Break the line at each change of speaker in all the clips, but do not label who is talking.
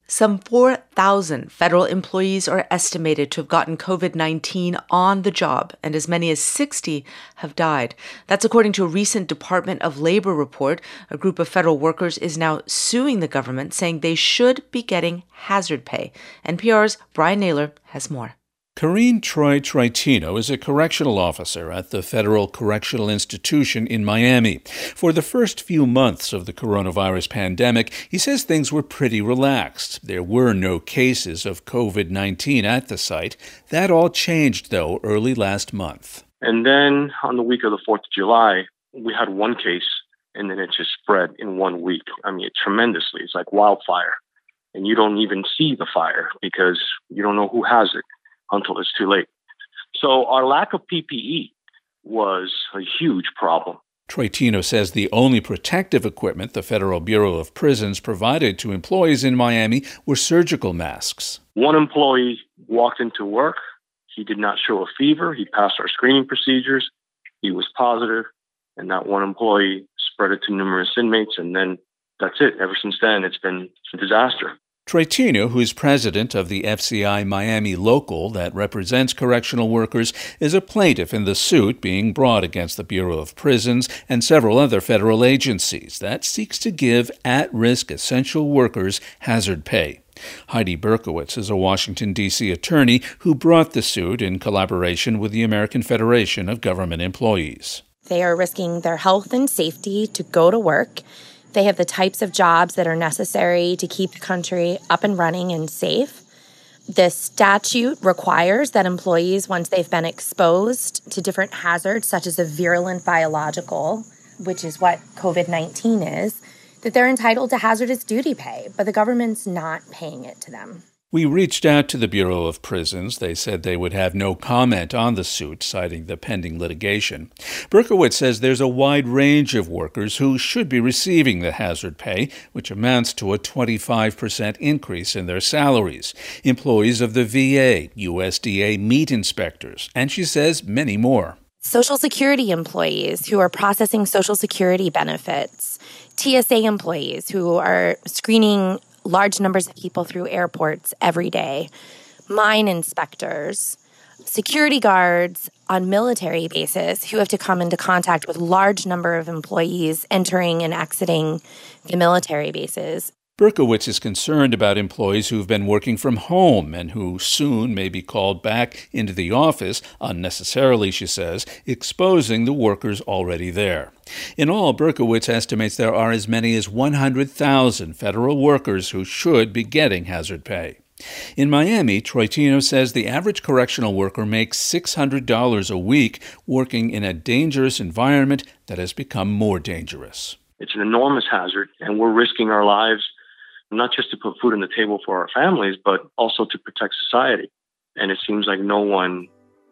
Some 4,000 federal employees are estimated to have gotten COVID-19 on the job, and as many as 60 have died. That's according to a recent Department of Labor report. A group of federal workers is now suing the government, saying they should be getting hazard pay. NPR's Brian Naylor has more.
Karine Troitino is a correctional officer at the Federal Correctional Institution in Miami. For the first few months of the coronavirus pandemic, he says things were pretty relaxed. There were no cases of COVID-19 at the site. That all changed, though, early last month.
And then on the week of the 4th of July, we had one case, and then it just spread in 1 week. I mean, tremendously. It's like wildfire. And you don't even see the fire because you don't know who has it until it's too late. So our lack of PPE was a huge problem.
Troitino says the only protective equipment the Federal Bureau of Prisons provided to employees in Miami were surgical masks.
One employee walked into work. He did not show a fever. He passed our screening procedures. He was positive, and that one employee spread it to numerous inmates, and then that's it. Ever since then, it's been a disaster.
Troitino, who is president of the FCI Miami Local that represents correctional workers, is a plaintiff in the suit being brought against the Bureau of Prisons and several other federal agencies that seeks to give at-risk essential workers hazard pay. Heidi Berkowitz is a Washington, D.C. attorney who brought the suit in collaboration with the American Federation of Government Employees.
They are risking their health and safety to go to work. They have the types of jobs that are necessary to keep the country up and running and safe. The statute requires that employees, once they've been exposed to different hazards, such as a virulent biological, which is what COVID-19 is, that they're entitled to hazardous duty pay, but the government's not paying it to them.
We reached out to the Bureau of Prisons. They said they would have no comment on the suit, citing the pending litigation. Berkowitz says there's a wide range of workers who should be receiving the hazard pay, which amounts to a 25% increase in their salaries. Employees of the VA, USDA meat inspectors, and she says many more.
Social Security employees who are processing Social Security benefits, TSA employees who are screening large numbers of people through airports every day, mine inspectors, security guards on military bases who have to come into contact with large number of employees entering and exiting the military bases.
Berkowitz is concerned about employees who've been working from home and who soon may be called back into the office unnecessarily, she says, exposing the workers already there. In all, Berkowitz estimates there are as many as 100,000 federal workers who should be getting hazard pay. In Miami, Troitino says the average correctional worker makes $600 a week working in a dangerous environment that has become more dangerous.
It's an enormous hazard, and we're risking our lives not just to put food on the table for our families, but also to protect society. And it seems like no one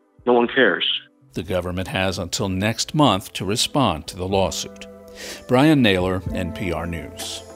cares.
The government has until next month to respond to the lawsuit. Brian Naylor, NPR News.